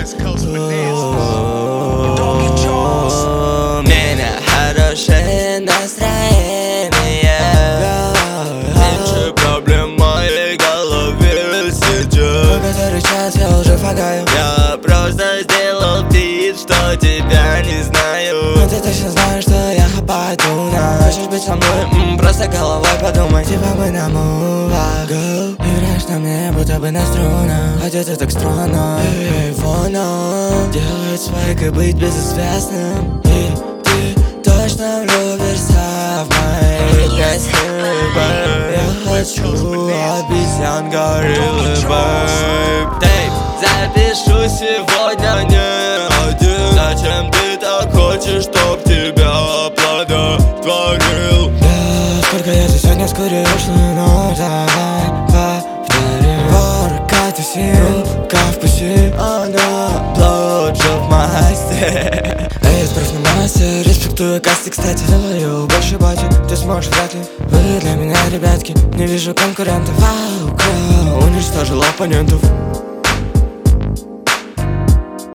У меня хорошее настроение, меньше проблем в моей голове сейчас. В который час я уже фагаю. Я просто сделал вид, что тебя не знаю. Но ты точно знаешь, что я пойду на. Хочешь быть со мной? Просто головой подумай. Типа мы на мувах. Играешь на мне, будто бы на струнах. Хотя ты так странно. Айфоном делает свайк и быть безызвестным. И ты точно влюбишься в мои песни, babe. Я хочу обезьян гориллы, babe. Тейп, запишу сегодня не один. Зачем ты так хочешь, чтоб тебя оплодотворил? Сколько я за сегодня скурил, но давай повторим. Ворка тусил, в пути. Она блоджоб мастер. Эй, справ на мастер, респектую касты, кстати. Завалил больше бати, ты сможешь вряд ли. Вы для меня, ребятки, не вижу конкурентов. Вау, уничтожил оппонентов.